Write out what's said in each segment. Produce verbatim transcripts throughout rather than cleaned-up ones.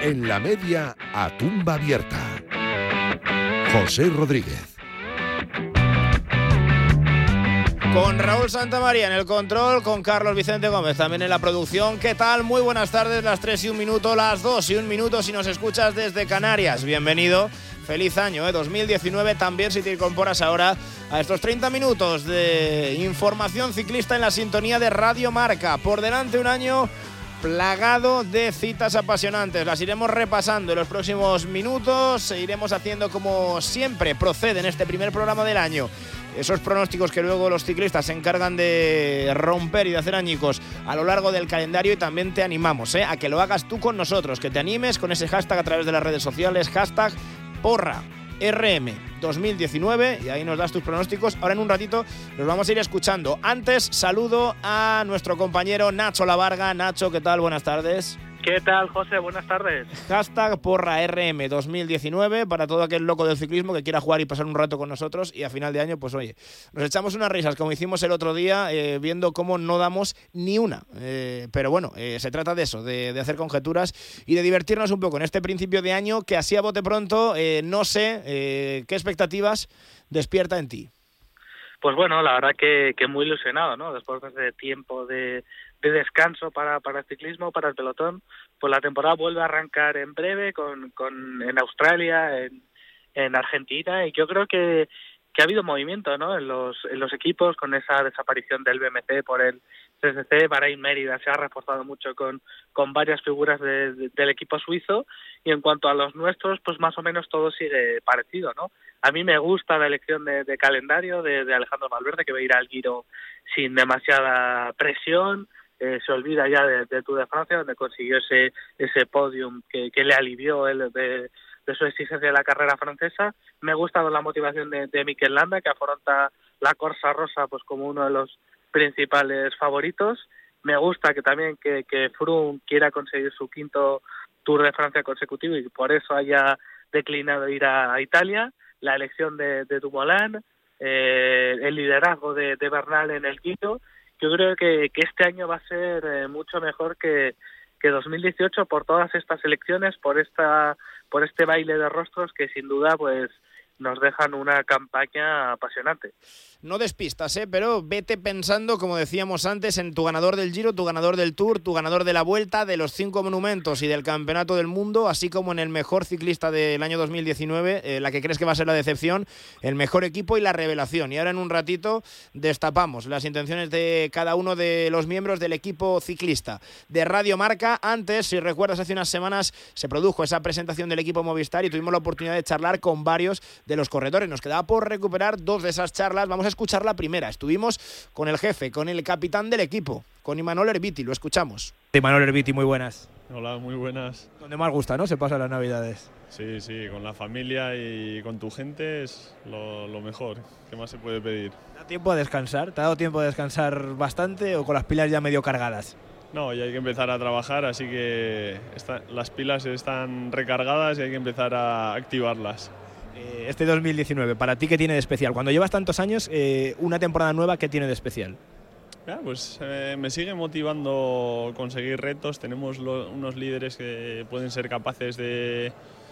En la media a tumba abierta. José Rodríguez. Con Raúl Santamaría en el control, con Carlos Vicente Gómez también en la producción. ¿Qué tal? Muy buenas tardes, las tres y un minuto, las dos y un minuto si nos escuchas desde Canarias. Bienvenido, feliz año, ¿eh? dos mil diecinueve, también si te incorporas ahora a estos treinta minutos de información ciclista en la sintonía de Radio Marca. Por delante un año plagado de citas apasionantes. Las iremos repasando en los próximos minutos. E iremos haciendo como siempre procede en este primer programa del año. Esos pronósticos que luego los ciclistas se encargan de romper y de hacer añicos a lo largo del calendario, y también te animamos ¿eh? a que lo hagas tú con nosotros, que te animes con ese hashtag a través de las redes sociales, hashtag porra R M dos mil diecinueve, y ahí nos das tus pronósticos. Ahora en un ratito los vamos a ir escuchando. Antes saludo a nuestro compañero Nacho Lavarga. Nacho, ¿qué tal? Buenas tardes. ¿Qué tal, José? Buenas tardes. Hashtag porra R M dos mil diecinueve para todo aquel loco del ciclismo que quiera jugar y pasar un rato con nosotros, y a final de año, pues oye, nos echamos unas risas como hicimos el otro día, eh, viendo cómo no damos ni una. Eh, pero bueno, eh, se trata de eso, de, de hacer conjeturas y de divertirnos un poco en este principio de año que, así a bote pronto, eh, no sé eh, qué expectativas despierta en ti. Pues bueno, la verdad que, que muy ilusionado, ¿no? Después de ese tiempo de, de descanso para, para el ciclismo, para el pelotón, pues la temporada vuelve a arrancar en breve con, con en Australia, en, en Argentina, y yo creo que, que ha habido movimiento, ¿no? En los, en los equipos, con esa desaparición del B M C por el C C C. Bahrein Mérida se ha reforzado mucho con, con varias figuras de, de, del equipo suizo, y en cuanto a los nuestros, pues más o menos todo sigue parecido, ¿no? A mí me gusta la elección de, de calendario de, de Alejandro Valverde, que va a ir al Giro sin demasiada presión. Eh, se olvida ya de, de Tour de Francia, donde consiguió ese ese podium que, que le alivió él de, de su exigencia de la carrera francesa. Me gusta la motivación de, de Mikel Landa, que afronta la Corsa Rosa pues como uno de los principales favoritos. Me gusta que también que, que Froome quiera conseguir su quinto Tour de Francia consecutivo y por eso haya declinado ir a, a Italia. La elección de, de Dumoulin, eh, el liderazgo de, de Bernal en el Giro. Yo creo que, que este año va a ser eh, mucho mejor que, que dos mil dieciocho por todas estas elecciones, por esta por este baile de rostros que sin duda pues nos dejan una campaña apasionante. No despistas, ¿eh? Pero vete pensando, como decíamos antes, en tu ganador del Giro, tu ganador del Tour, tu ganador de la Vuelta, de los cinco monumentos y del Campeonato del Mundo, así como en el mejor ciclista del año dos mil diecinueve, eh, la que crees que va a ser la decepción, el mejor equipo y la revelación. Y ahora en un ratito destapamos las intenciones de cada uno de los miembros del equipo ciclista de Radio Marca. Antes, si recuerdas, hace unas semanas se produjo esa presentación del equipo Movistar y tuvimos la oportunidad de charlar con varios de los corredores. Nos quedaba por recuperar dos de esas charlas. Vamos a escuchar la primera. Estuvimos con el jefe, con el capitán del equipo, con Imanol Erviti. Lo escuchamos. Imanol Erviti, muy buenas. Hola, muy buenas. Donde más gusta, ¿no? Se pasan las Navidades. Sí, sí, con la familia y con tu gente es lo, lo mejor. ¿Qué más se puede pedir? ¿Te da tiempo a descansar? ¿Te ha dado tiempo a descansar bastante o con las pilas ya medio cargadas? No, ya hay que empezar a trabajar, así que está, las pilas están recargadas y hay que empezar a activarlas. Este dos mil diecinueve, ¿para ti qué tiene de especial? Cuando llevas tantos años, eh, una temporada nueva, ¿qué tiene de especial? Ya, pues eh, me sigue motivando conseguir retos. Tenemos lo, unos líderes que pueden ser capaces de,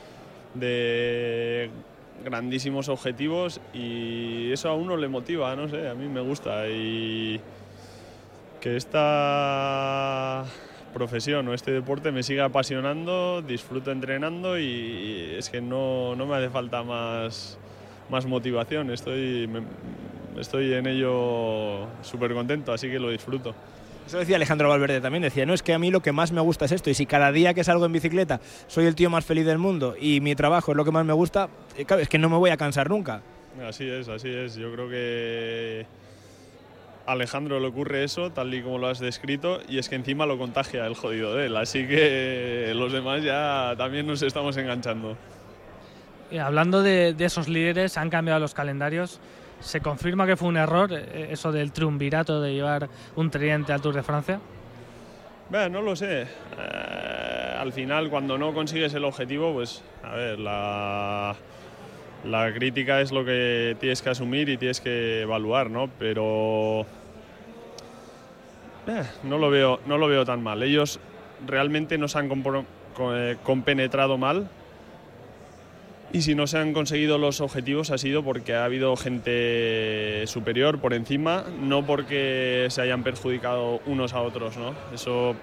de grandísimos objetivos y eso a uno le motiva, no sé, a mí me gusta. Y que esta profesión o este deporte me sigue apasionando, disfruto entrenando y, y es que no, no me hace falta más, más motivación, estoy, me, estoy en ello súper contento, así que lo disfruto. Eso decía Alejandro Valverde también, decía, no, es que a mí lo que más me gusta es esto, y si cada día que salgo en bicicleta soy el tío más feliz del mundo y mi trabajo es lo que más me gusta, claro, es que no me voy a cansar nunca. Así es, así es, yo creo que a Alejandro le ocurre eso, tal y como lo has descrito, y es que encima lo contagia el jodido de él, así que los demás ya también nos estamos enganchando. Y hablando de, de esos líderes, han cambiado los calendarios. ¿Se confirma que fue un error eso del triunvirato de llevar un tridente al Tour de Francia? Bueno, no lo sé. Eh, al final, cuando no consigues el objetivo, pues, a ver, la, la crítica es lo que tienes que asumir y tienes que evaluar, ¿no? Pero eh, no lo veo, no lo veo tan mal. Ellos realmente no se han compro- compenetrado mal. Y si no se han conseguido los objetivos ha sido porque ha habido gente superior por encima, no porque se hayan perjudicado unos a otros, ¿no? Eso,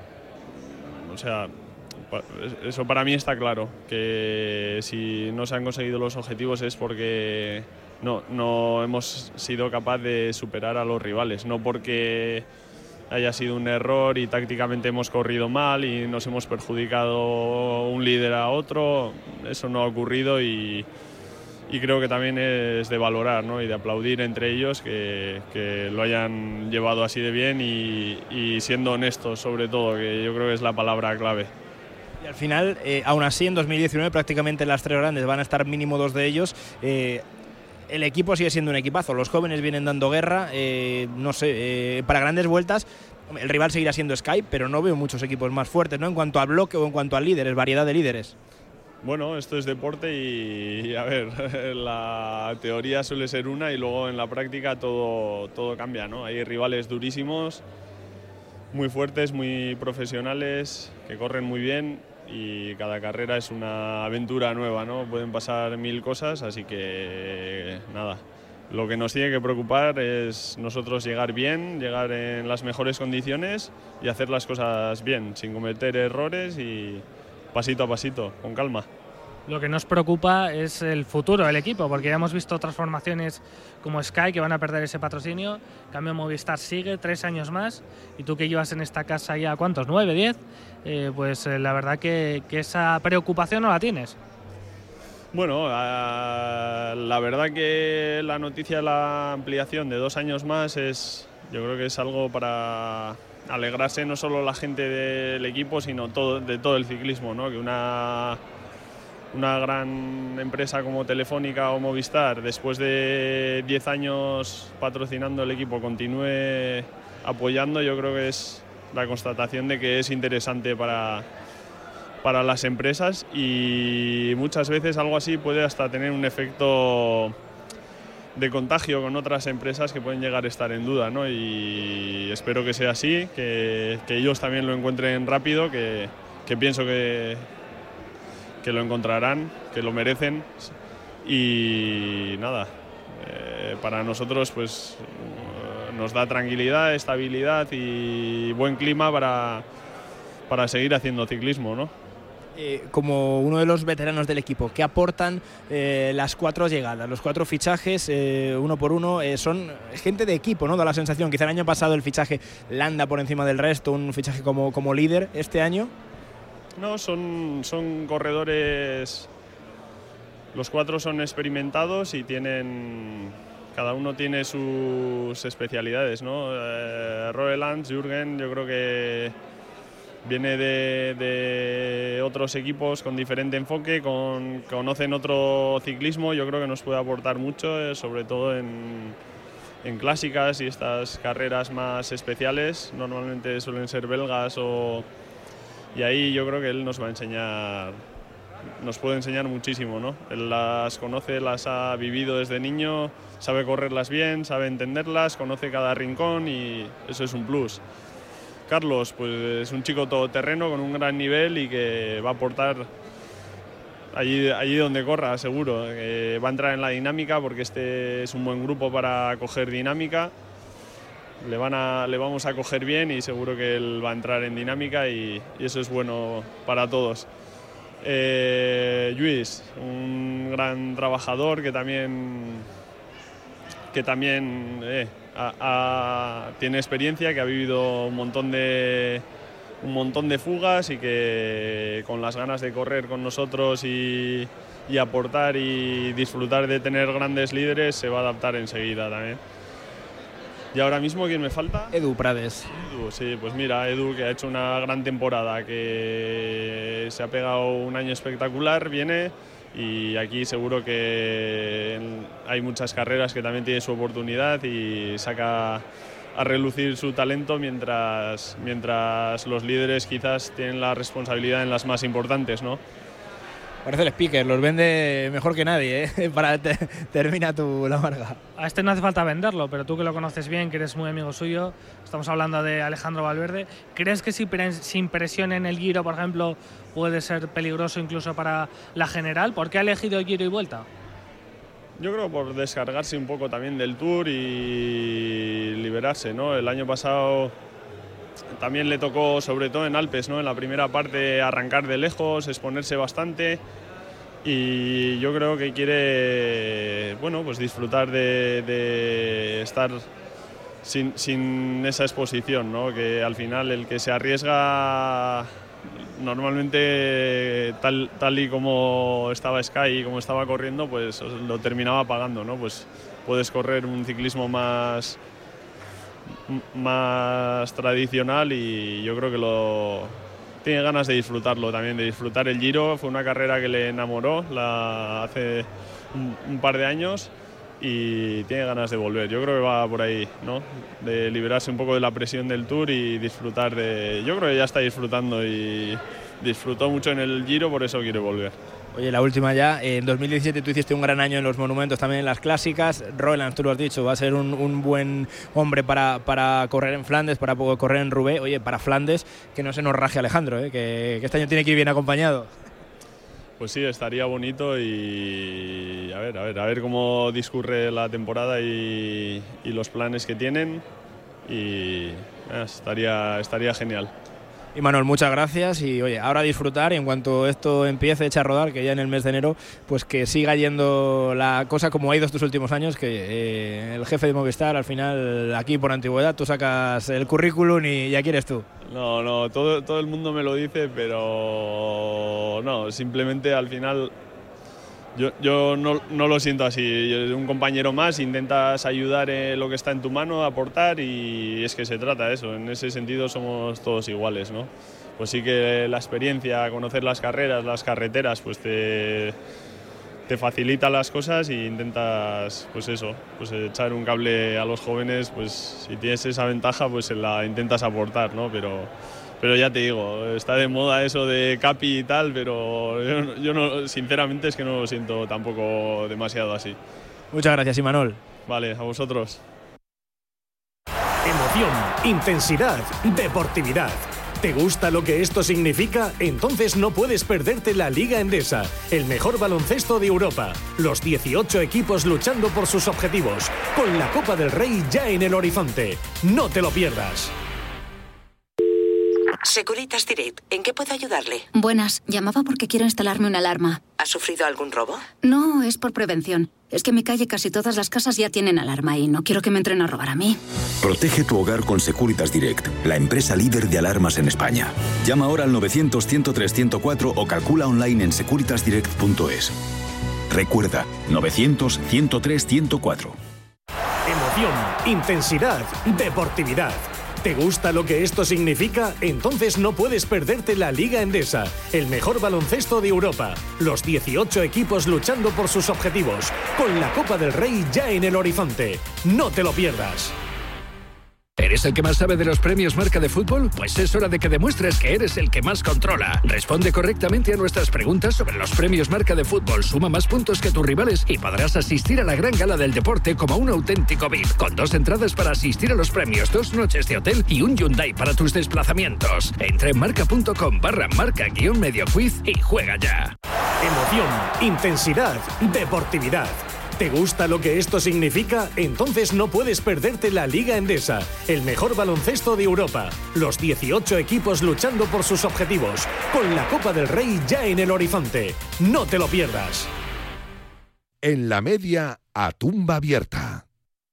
o sea, eso para mí está claro, que si no se han conseguido los objetivos es porque no, no hemos sido capaces de superar a los rivales, no porque haya sido un error y tácticamente hemos corrido mal y nos hemos perjudicado un líder a otro. Eso no ha ocurrido y, y creo que también es de valorar, ¿no? Y de aplaudir entre ellos que, que lo hayan llevado así de bien y, y siendo honestos sobre todo, que yo creo que es la palabra clave. Y al final, eh, aún así en dos mil diecinueve prácticamente las tres grandes van a estar mínimo dos de ellos. Eh, El equipo sigue siendo un equipazo, los jóvenes vienen dando guerra, eh, no sé, eh, para grandes vueltas el rival seguirá siendo Sky, pero no veo muchos equipos más fuertes, ¿no? En cuanto a bloque o en cuanto a líderes, variedad de líderes. Bueno, esto es deporte y, y a ver, la teoría suele ser una y luego en la práctica todo, todo cambia, ¿no? Hay rivales durísimos, muy fuertes, muy profesionales, que corren muy bien. Y cada carrera es una aventura nueva, ¿no? Pueden pasar mil cosas, así que nada, lo que nos tiene que preocupar es nosotros llegar bien, llegar en las mejores condiciones y hacer las cosas bien, sin cometer errores y pasito a pasito, con calma. Lo que nos preocupa es el futuro del equipo, porque ya hemos visto otras formaciones como Sky que van a perder ese patrocinio. En cambio, Movistar sigue tres años más y tú que llevas en esta casa ya, ¿cuántos? ¿Nueve, diez? Eh, pues eh, la verdad que, que esa preocupación no la tienes. Bueno, uh, la verdad que la noticia de la ampliación de dos años más es, yo creo que es algo para alegrarse no solo la gente del equipo, sino todo, de todo el ciclismo, ¿no? Que una... Una gran empresa como Telefónica o Movistar, después de diez años patrocinando el equipo, continúe apoyando, yo creo que es la constatación de que es interesante para, para las empresas y muchas veces algo así puede hasta tener un efecto de contagio con otras empresas que pueden llegar a estar en duda, ¿no? Y espero que sea así, que, que ellos también lo encuentren rápido, que, que pienso que que lo encontrarán, que lo merecen y nada, eh, para nosotros pues nos da tranquilidad, estabilidad y buen clima para, para seguir haciendo ciclismo, ¿no? Eh, como uno de los veteranos del equipo, ¿qué aportan eh, las cuatro llegadas, los cuatro fichajes, eh, uno por uno? Eh, son gente de equipo, ¿no? Da la sensación, quizá el año pasado el fichaje Landa por encima del resto, un fichaje como, como líder, este año. No, son, son corredores, los cuatro son experimentados y tienen, cada uno tiene sus especialidades, ¿no? Eh, Roeland, Jürgen, yo creo que viene de, de otros equipos con diferente enfoque, con, conocen otro ciclismo, yo creo que nos puede aportar mucho, eh, sobre todo en, en clásicas y estas carreras más especiales, normalmente suelen ser belgas o... Y ahí yo creo que él nos va a enseñar, nos puede enseñar muchísimo, ¿no? Él las conoce, las ha vivido desde niño, sabe correrlas bien, sabe entenderlas, conoce cada rincón y eso es un plus. Carlos, pues es un chico todoterreno con un gran nivel y que va a aportar allí, allí donde corra, seguro. Eh, va a entrar en la dinámica porque este es un buen grupo para coger dinámica. Le, van a, le vamos a coger bien y seguro que él va a entrar en dinámica y, y eso es bueno para todos. Eh, Lluís, un gran trabajador que también, que también eh, a, a, tiene experiencia, que ha vivido un montón de, un montón de fugas y que con las ganas de correr con nosotros y, y aportar y disfrutar de tener grandes líderes se va a adaptar enseguida también. Y ahora mismo, ¿quién me falta? Edu Prades. Edu, sí, pues mira, Edu que ha hecho una gran temporada, que se ha pegado un año espectacular, viene y aquí seguro que hay muchas carreras que también tiene su oportunidad y saca a relucir su talento mientras, mientras los líderes quizás tienen la responsabilidad en las más importantes, ¿no? Parece el speaker, los vende mejor que nadie, ¿eh? Para te, termina tu la Marga. A este no hace falta venderlo, pero tú que lo conoces bien, que eres muy amigo suyo, estamos hablando de Alejandro Valverde, ¿crees que si sin presión en el Giro, por ejemplo, puede ser peligroso incluso para la general? ¿Por qué ha elegido Giro y Vuelta? Yo creo por descargarse un poco también del Tour y liberarse, ¿no? El año pasado también le tocó, sobre todo en Alpes, ¿no? En la primera parte arrancar de lejos, exponerse bastante, y yo creo que quiere, bueno, pues disfrutar de, de estar sin, sin esa exposición, ¿no? Que al final el que se arriesga normalmente tal, tal y como estaba Sky y como estaba corriendo, pues lo terminaba pagando, ¿no? Pues puedes correr un ciclismo más, más tradicional, y yo creo que lo tiene ganas de disfrutarlo también, de disfrutar el Giro. Fue una carrera que le enamoró la, hace un, un par de años, y tiene ganas de volver. Yo creo que va por ahí, ¿no? De liberarse un poco de la presión del Tour y disfrutar de... Yo creo que ya está disfrutando y disfrutó mucho en el Giro, por eso quiere volver. Oye, la última ya, en dos mil diecisiete tú hiciste un gran año en los monumentos, también en las clásicas. Roland, tú lo has dicho, va a ser un, un buen hombre para, para correr en Flandes, para correr en Roubaix. Oye, para Flandes, que no se nos raje Alejandro, ¿eh? que, que este año tiene que ir bien acompañado. Pues sí, estaría bonito, y a ver, a ver, a ver cómo discurre la temporada y, y los planes que tienen, y eh, estaría, estaría genial. Y Manuel, muchas gracias, y oye, ahora a disfrutar, y en cuanto esto empiece a echar a rodar, que ya en el mes de enero, pues que siga yendo la cosa como ha ido estos últimos años, que eh, el jefe de Movistar, al final, aquí por antigüedad, tú sacas el currículum y ya quieres tú. No, no, todo, todo el mundo me lo dice, pero no, simplemente al final yo, yo no, no lo siento así. Yo, un compañero más, intentas ayudar en lo que está en tu mano, aportar, y es que se trata de eso. En ese sentido somos todos iguales, ¿no? Pues sí que la experiencia, conocer las carreras, las carreteras, pues te, te facilita las cosas, y intentas, pues eso, pues echar un cable a los jóvenes. Pues si tienes esa ventaja, pues se la intentas aportar, ¿no? Pero, pero ya te digo, está de moda eso de Capi y tal, pero yo, yo no, sinceramente es que no lo siento tampoco demasiado así. Muchas gracias, Imanol. Vale, a vosotros. Emoción, intensidad, deportividad. ¿Te gusta lo que esto significa? Entonces no puedes perderte la Liga Endesa, el mejor baloncesto de Europa. Los dieciocho equipos luchando por sus objetivos, con la Copa del Rey ya en el horizonte. No te lo pierdas. Securitas Direct, ¿en qué puedo ayudarle? Buenas, llamaba porque quiero instalarme una alarma. ¿Ha sufrido algún robo? No, es por prevención. Es que en mi calle casi todas las casas ya tienen alarma y no quiero que me entren a robar a mí. Protege tu hogar con Securitas Direct, la empresa líder de alarmas en España. Llama ahora al novecientos, ciento tres, ciento cuatro o calcula online en securitas direct punto es. Recuerda, novecientos, ciento tres, ciento cuatro. Emoción, intensidad, deportividad. ¿Te gusta lo que esto significa? Entonces no puedes perderte la Liga Endesa, el mejor baloncesto de Europa. Los dieciocho equipos luchando por sus objetivos, con la Copa del Rey ya en el horizonte. No te lo pierdas. ¿Eres el que más sabe de los premios Marca de Fútbol? Pues es hora de que demuestres que eres el que más controla. Responde correctamente a nuestras preguntas sobre los premios Marca de Fútbol. Suma más puntos que tus rivales y podrás asistir a la gran gala del deporte como un auténtico V I P. Con dos entradas para asistir a los premios, dos noches de hotel y un Hyundai para tus desplazamientos. Entra en marca.com barra marca guión medio quiz y juega ya. Emoción, intensidad, deportividad. ¿Te gusta lo que esto significa? Entonces no puedes perderte la Liga Endesa, el mejor baloncesto de Europa. Los dieciocho equipos luchando por sus objetivos, con la Copa del Rey ya en el horizonte. No te lo pierdas. En la media, a tumba abierta.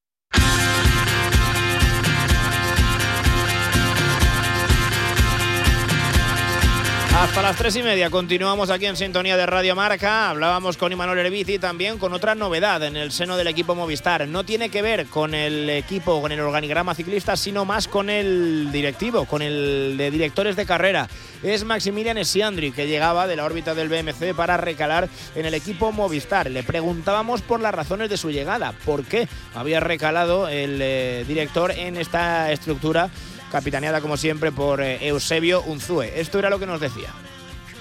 Hasta las tres y media continuamos aquí en sintonía de Radio Marca. Hablábamos con Imanol Erbici también con otra novedad en el seno del equipo Movistar. No tiene que ver con el equipo, con el organigrama ciclista, sino más con el directivo, con el de directores de carrera. Es Maximilian Sciandri, que llegaba de la órbita del B M C para recalar en el equipo Movistar. Le preguntábamos por las razones de su llegada, por qué había recalado el eh, director en esta estructura, capitaneada como siempre por eh, Eusebio Unzue. Esto era lo que nos decía.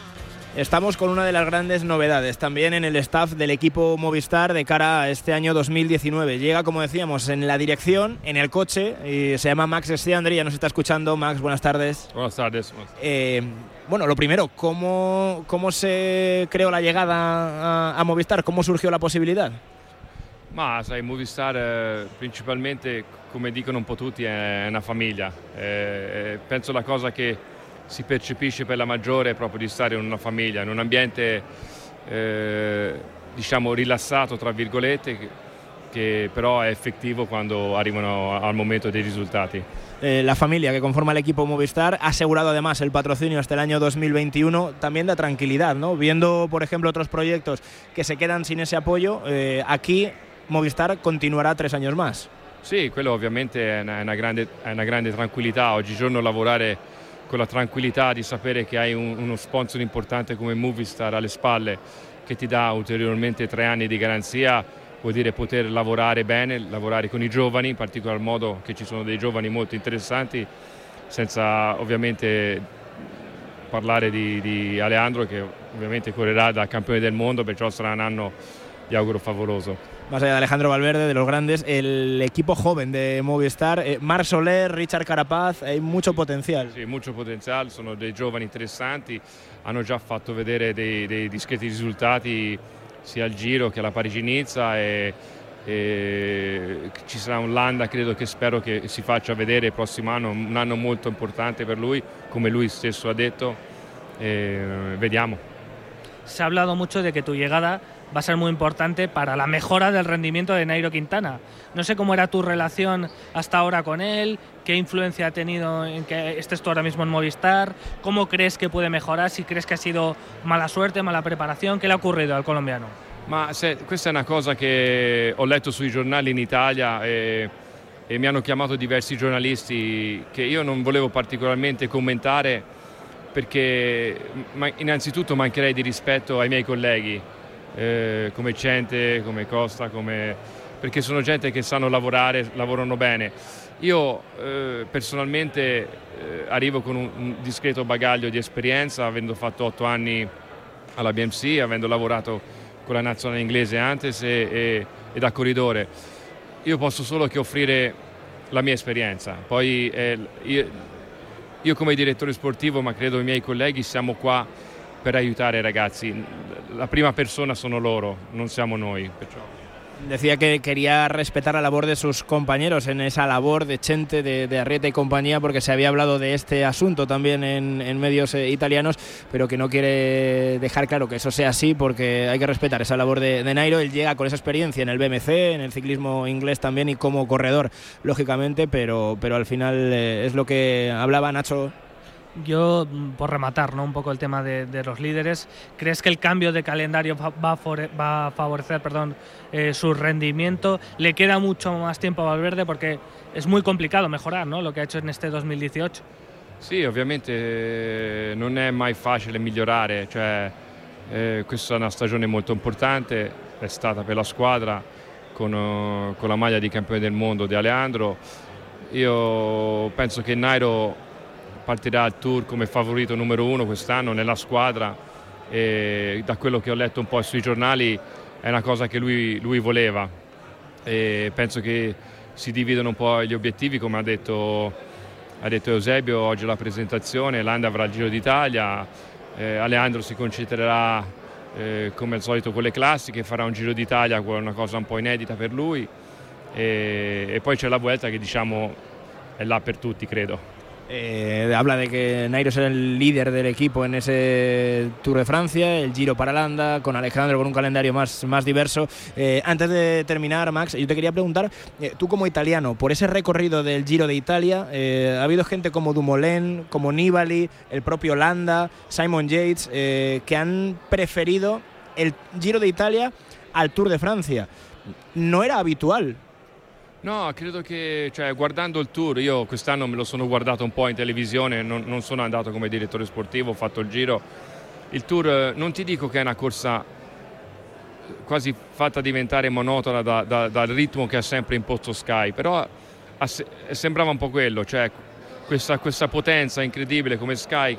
Estamos con una de las grandes novedades también en el staff del equipo Movistar de cara a este año dos mil diecinueve. Llega, como decíamos, en la dirección, en el coche, y se llama Max Stiandri, ya nos está escuchando. Max, buenas tardes. Buenas tardes. Eh, bueno, lo primero, ¿cómo, cómo se creó la llegada a, a Movistar? ¿Cómo surgió la posibilidad? Ma sai, Movistar eh, principalmente, come dicono un po' tutti, è una famiglia. Eh, penso la cosa che si percepisce per la maggiore è proprio di stare in una famiglia, in un ambiente eh, diciamo rilassato tra virgolette, che, che però è effettivo quando arrivano al momento dei risultati. Eh, la familia que conforma el equipo Movistar ha asegurado además el patrocinio hasta el año dos mil veintiuno, también da tranquilidad, ¿no? Viendo, por ejemplo, otros proyectos que se quedan sin ese apoyo, eh, aquí Movistar continuará tres años más. Sì, quello ovviamente è una, è una, grande, è una grande tranquillità. Oggigiorno lavorare con la tranquillità di sapere che hai un, uno sponsor importante come Movistar alle spalle che ti dà ulteriormente tre anni di garanzia, vuol dire poter lavorare bene, lavorare con i giovani, in particolar modo che ci sono dei giovani molto interessanti, senza ovviamente parlare di, di Alejandro, che ovviamente correrà da campione del mondo, perciò sarà un anno, gli auguro, favoloso. Más allá de Alejandro Valverde, de los grandes, el equipo joven de Movistar, eh, Marc Soler, Richard Carapaz, hay mucho potenzial. Sì, molto potenziale, sono dei giovani interessanti, hanno già fatto vedere dei, dei discreti risultati sia al Giro che alla Parigi-Nizza, e, e ci sarà un Landa, credo, che spero che si faccia vedere il prossimo anno, un anno molto importante per lui, come lui stesso ha detto, e vediamo. Se ha hablado mucho de que tu llegada va a ser muy importante para la mejora del rendimiento de Nairo Quintana. No sé cómo era tu relación hasta ahora con él, qué influencia ha tenido en que estés tú ahora mismo en Movistar, cómo crees que puede mejorar, si crees que ha sido mala suerte, mala preparación, ¿qué le ha ocurrido al colombiano? Ma se, questa è una cosa che ho letto sui giornali in Italia e, e mi hanno chiamato diversi giornalisti che io non volevo particolarmente commentare, perché ma, innanzitutto mancherei di rispetto ai miei colleghi, eh, come Cente, come Costa, come, perché sono gente che sanno lavorare, lavorano bene. Io eh, personalmente eh, arrivo con un, un discreto bagaglio di esperienza, avendo fatto otto anni alla B M C, avendo lavorato con la nazionale inglese antes e, e, e da corridore. Io posso solo che offrire la mia esperienza. Poi eh, io, io come direttore sportivo, ma credo i miei colleghi, siamo qua per aiutare i ragazzi. La prima persona sono loro, non siamo noi. Perciò. Decía que quería respetar la labor de sus compañeros en esa labor de Chente, de, de Arrieta y compañía, porque se había hablado de este asunto también en, en medios eh, italianos, pero que no quiere dejar claro que eso sea así, porque hay que respetar esa labor de, de Nairo. Él llega con esa experiencia en el B M C, en el ciclismo inglés también, y como corredor, lógicamente, pero, pero al final eh, es lo que hablaba Nacho. Yo, por rematar, ¿no?, un poco el tema de, de los líderes, ¿crees que el cambio de calendario va, va, a, for, va a favorecer perdón, eh, su rendimiento? ¿Le queda mucho más tiempo a Valverde? Porque es muy complicado mejorar, ¿no?, lo que ha hecho en este dos mil dieciocho. Sì, ovviamente eh, non è mai facile migliorare, cioè, eh, questa è una stagione molto importante, è stata per la squadra con, uh, con la maglia di campione del mondo di Alejandro. Io penso che Nairo partirà al Tour come favorito numero uno quest'anno nella squadra, e da quello che ho letto un po' sui giornali è una cosa che lui, lui voleva, e penso che si dividono un po' gli obiettivi, come ha detto, ha detto Eusebio oggi alla presentazione. Landa avrà il Giro d'Italia, eh, Alejandro si concentrerà eh, come al solito con le classiche, farà un Giro d'Italia, una cosa un po' inedita per lui, e, e poi c'è la Vuelta che diciamo è là per tutti, credo. Eh, habla de que Nairo será el líder del equipo en ese Tour de Francia, el Giro para Landa, con Alejandro con un calendario más, más diverso. Eh, antes de terminar, Max, yo te quería preguntar, eh, tú como italiano, por ese recorrido del Giro de Italia, eh, ha habido gente como Dumoulin, como Nibali, el propio Landa, Simon Yates, eh, que han preferido el Giro de Italia al Tour de Francia. No era habitual. No, credo che, cioè, guardando il Tour, io quest'anno me lo sono guardato un po' in televisione, non, non sono andato come direttore sportivo, ho fatto il Giro. Il Tour, non ti dico che è una corsa quasi fatta diventare monotona da, da, dal ritmo che ha sempre imposto Sky, però a, sembrava un po' quello, cioè questa, questa potenza incredibile come Sky che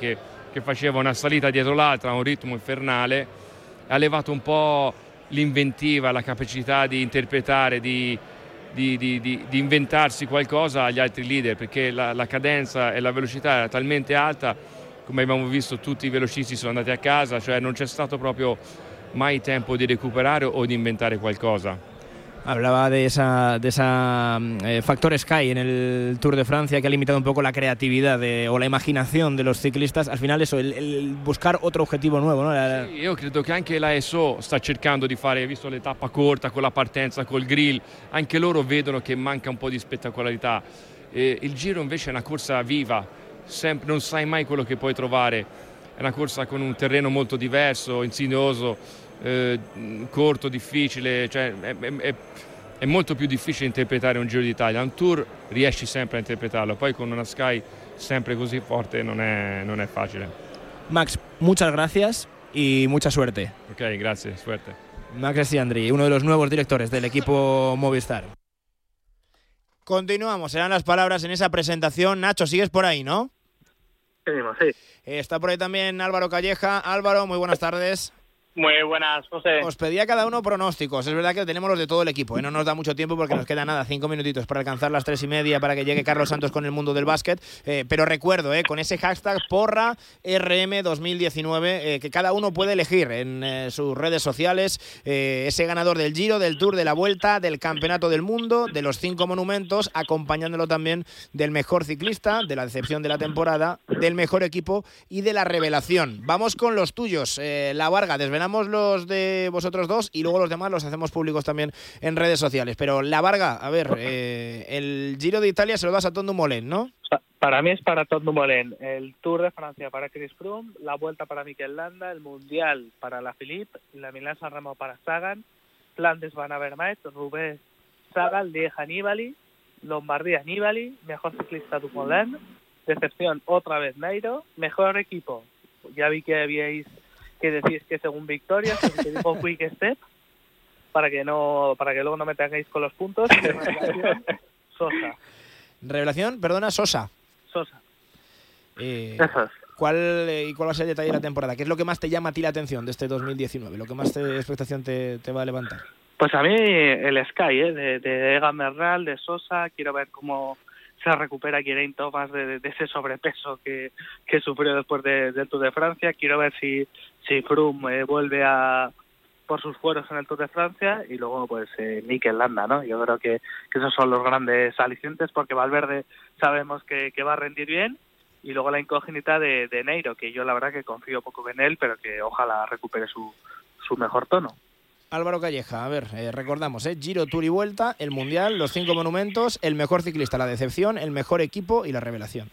che faceva una salita dietro l'altra a un ritmo infernale, ha levato un po' l'inventiva, la capacità di interpretare, di, di, di, di, di inventarsi qualcosa agli altri leader, perché la, la cadenza e la velocità era talmente alta, come abbiamo visto tutti i velocisti sono andati a casa, cioè non c'è stato proprio mai tempo di recuperare o di inventare qualcosa. Hablaba de esa, de esa eh, factor Sky en el Tour de Francia, que ha limitado un poco la creatividad de, o la imaginación de los ciclistas. Al final eso, el, el buscar otro objetivo nuovo, no? La... Sì, io credo che anche la S O sta cercando di fare, visto le tappa corta con la partenza, col grill, anche loro vedono che manca un po' di spettacolarità. E il Giro invece è una corsa viva, sempre, non sai mai quello che puoi trovare, è una corsa con un terreno molto diverso, insidioso, Eh, corto, difficile, cioè è, è, è molto più difficile interpretare un Giro d'Italia. Un Tour riesci sempre a interpretarlo, poi con una Sky sempre così forte non è, non è facile. Max, muchas gracias y mucha suerte. Ok, grazie, suerte. Max Estiandri, uno de los nuevos directores del equipo Movistar. Continuamos, serán las palabras en esa presentación. Nacho, sigues por ahí, ¿no? Seguimos, sí. Eh, está por ahí también Álvaro Calleja. Álvaro, muy buenas tardes. Muy buenas, José. Os pedía cada uno pronósticos. Es verdad que tenemos los de todo el equipo, ¿eh? No nos da mucho tiempo porque nos queda nada, cinco minutitos para alcanzar las tres y media para que llegue Carlos Santos con el mundo del básquet. Eh, pero recuerdo, eh, con ese hashtag Porra R M dos mil diecinueve, eh, que cada uno puede elegir en eh, sus redes sociales eh, ese ganador del Giro, del Tour, de la Vuelta, del Campeonato del Mundo, de los cinco monumentos, acompañándolo también del mejor ciclista, de la decepción de la temporada, del mejor equipo y de la revelación. Vamos con los tuyos. Eh, La Varga, desvelamos los de vosotros dos y luego los demás los hacemos públicos también en redes sociales. Pero La Varga, a ver, eh, el Giro de Italia se lo das a Tom Dumoulin, ¿no? Para mí es para Tom Dumoulin, el Tour de Francia para Chris Froome, la Vuelta para Mikel Landa, el Mundial para la Philippe, la Milán-San Remo para Sagan, Flandes Van Avermaet, Roubaix Sagan, Lieja Nibali, Lombardía Nibali, mejor ciclista Dumoulin, decepción otra vez Nairo, mejor equipo. Ya vi que habíais que decís que según Victoria, según que dijo Quick Step, para que no, para que luego no me tengáis con los puntos. Revelación, Sosa. Revelación, perdona, Sosa. Sosa. Eh, Eso es. ¿Cuál eh, y cuál va a ser el detalle de la temporada? ¿Qué es lo que más te llama a ti la atención de este dos mil diecinueve? ¿Lo que más te, expectación te, te va a levantar? Pues a mí el Sky, ¿eh? de, de Egan Bernal, de Sosa, quiero ver cómo se recupera Geraint Thomas de, de ese sobrepeso que, que sufrió después de, del Tour de Francia. Quiero ver si, si Froome eh, vuelve a por sus fueros en el Tour de Francia y luego pues eh, Mikel Landa, ¿no? Yo creo que, que esos son los grandes alicientes porque Valverde sabemos que, que va a rendir bien y luego la incógnita de, de Nairo, que yo la verdad que confío poco en él, pero que ojalá recupere su, su mejor tono. Álvaro Calleja, a ver, eh, recordamos, eh, Giro, Tour y Vuelta, el Mundial, los cinco monumentos, el mejor ciclista, la decepción, el mejor equipo y la revelación.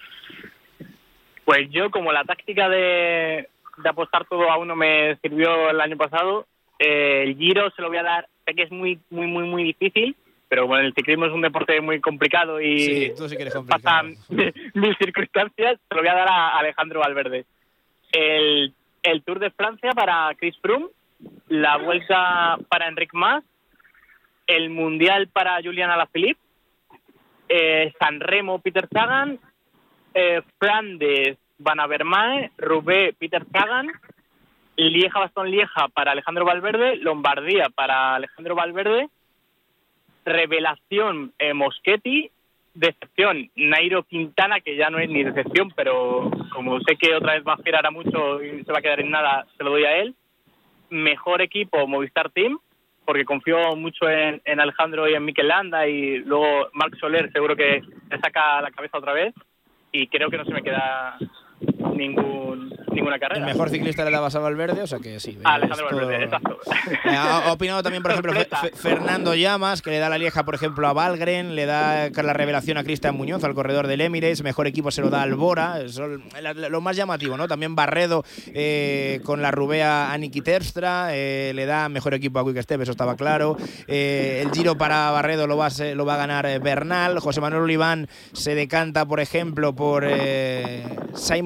Pues yo, como la táctica de, de apostar todo a uno me sirvió el año pasado, eh, el Giro se lo voy a dar, sé que es muy, muy, muy, muy difícil, pero bueno, el ciclismo es un deporte muy complicado y sí, tú sí que eres complicado. pasan mil circunstancias, se lo voy a dar a Alejandro Valverde. El, el Tour de Francia para Chris Froome, la Vuelta para Enric Mas, el Mundial para Julian Alaphilippe, eh, San Remo Peter Sagan, eh, Flandes Van Avermaet, Roubaix Peter Sagan, Lieja Bastogne Lieja para Alejandro Valverde, Lombardía para Alejandro Valverde, revelación eh, Moschetti, decepción Nairo Quintana, que ya no es ni decepción, pero como sé que otra vez va a girar a mucho y se va a quedar en nada, se lo doy a él. Mejor equipo Movistar Team, porque confío mucho en, en Alejandro y en Mikel Landa, y luego Marc Soler seguro que le saca la cabeza otra vez y creo que no se me queda ningún ninguna carrera. El mejor ciclista le dabas a Valverde, o sea que sí. Ah, Alejandro esto... Valverde, exacto. Ha opinado también, por ejemplo, F Fernando Llamas, que le da la Lieja, por ejemplo, a Valgren, le da la revelación a Cristian Muñoz, al corredor del Emirates, mejor equipo se lo da al Bora, es lo más llamativo, ¿no? También Barredo eh, con la Rubea a Niki Terpstra, eh, le da mejor equipo a Quick Step, eso estaba claro. Eh, el Giro para Barredo lo va, a, lo va a ganar Bernal. José Manuel Oliván se decanta, por ejemplo, por eh, Simon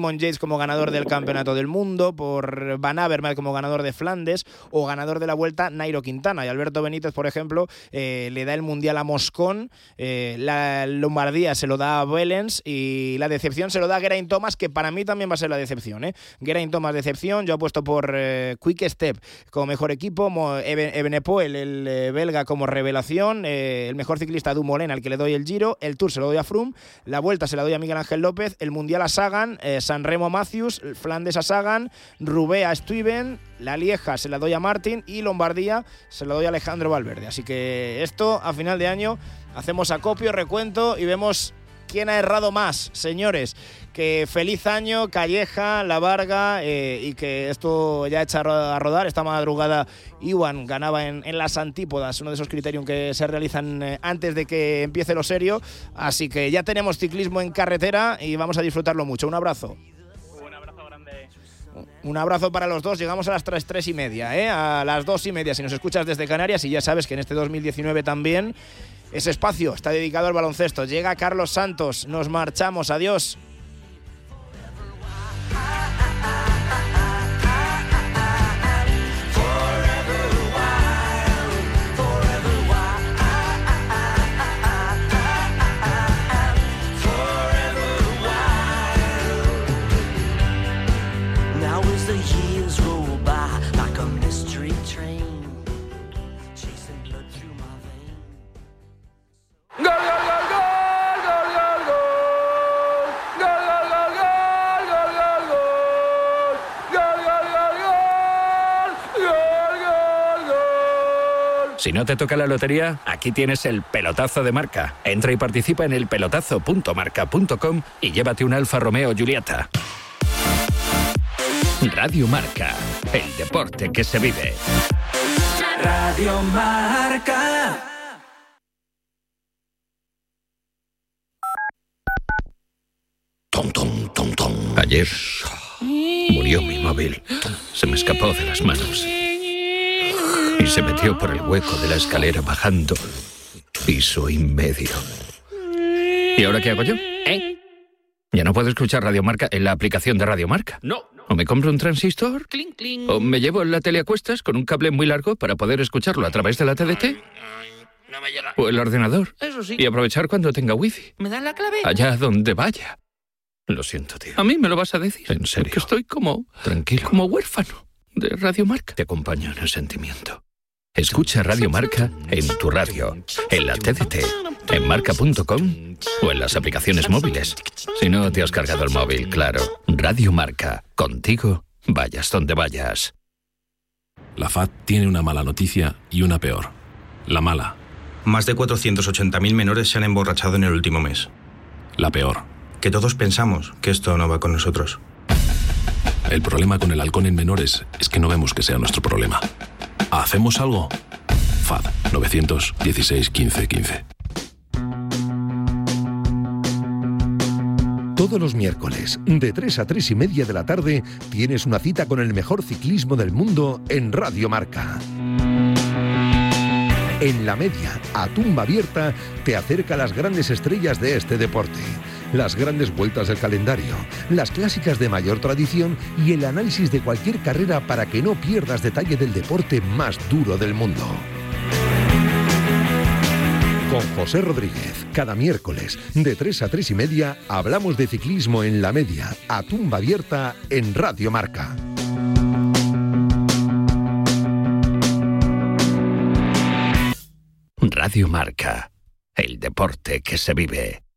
Simon Yates como ganador del Campeonato del Mundo, por Van Avermaet como ganador de Flandes o ganador de la Vuelta Nairo Quintana. Y Alberto Benítez, por ejemplo, eh, le da el Mundial a Moscón, eh, la Lombardía se lo da a Wellens y la decepción se lo da a Geraint Thomas, que para mí también va a ser la decepción. ¿eh? Geraint Thomas, decepción. Yo apuesto por eh, Quick Step como mejor equipo, Evenepoel, el eh, belga, como revelación, eh, el mejor ciclista Dumoulin, al que le doy el Giro, el Tour se lo doy a Froome, la Vuelta se la doy a Miguel Ángel López, el Mundial a Sagan, eh, San Remo a Matthews, Flandes a Sagan, Roubaix a Stuyven, la Lieja se la doy a Martin y Lombardía se la doy a Alejandro Valverde. Así que esto a final de año hacemos acopio, recuento y vemos quién ha errado más, señores. Que feliz año, Calleja, La Varga, eh, y que esto ya echa a rodar. Esta madrugada Iwan ganaba en, en las antípodas, uno de esos criterios que se realizan eh, antes de que empiece lo serio. Así que ya tenemos ciclismo en carretera y vamos a disfrutarlo mucho. Un abrazo. Un abrazo grande. Un abrazo para los dos. Llegamos a las tres, tres y media, ¿eh? A las dos y media si nos escuchas desde Canarias, y ya sabes que en este dos mil diecinueve también ese espacio está dedicado al baloncesto. Llega Carlos Santos, nos marchamos, adiós. Si no te toca la lotería, aquí tienes el pelotazo de Marca. Entra y participa en el pelotazo punto marca punto com y llévate un Alfa Romeo Giulietta. Radio Marca, el deporte que se vive. Radio Marca. Tom, tom, tom, tom. Ayer murió mi móvil. Se me escapó de las manos y se metió por el hueco de la escalera bajando piso y medio. ¿Y ahora qué hago yo? ¿Eh? ¿Ya no puedo escuchar Radio Marca en la aplicación de Radio Marca? No. ¿O me compro un transistor? Cling, cling. ¿O me llevo la tele a cuestas con un cable muy largo para poder escucharlo a través de la T D T? No me llega. ¿O el ordenador? Eso sí. Y aprovechar cuando tenga wifi. ¿Me dan la clave? Allá donde vaya. Lo siento, tío. ¿A mí me lo vas a decir? En serio. Que estoy como... Tranquilo. Como huérfano de Radio Marca. Te acompaño en el sentimiento. Escucha Radio Marca en tu radio, en la T D T, en marca punto com o en las aplicaciones móviles. Si no te has cargado el móvil, claro. Radio Marca. Contigo, vayas donde vayas. La F A D tiene una mala noticia y una peor. La mala. Más de cuatrocientos ochenta mil menores se han emborrachado en el último mes. La peor. Que todos pensamos que esto no va con nosotros. El problema con el alcohol en menores es que no vemos que sea nuestro problema. ¿Hacemos algo? F A D nueve uno seis, quince, quince. Todos los miércoles, de tres a tres y media de la tarde, tienes una cita con el mejor ciclismo del mundo en Radio Marca. En la media, a tumba abierta, te acerca a las grandes estrellas de este deporte, las grandes vueltas del calendario, las clásicas de mayor tradición y el análisis de cualquier carrera para que no pierdas detalle del deporte más duro del mundo. Con José Rodríguez, cada miércoles, de tres a tres y media, hablamos de ciclismo en la media, a tumba abierta, en Radio Marca. Radio Marca, el deporte que se vive.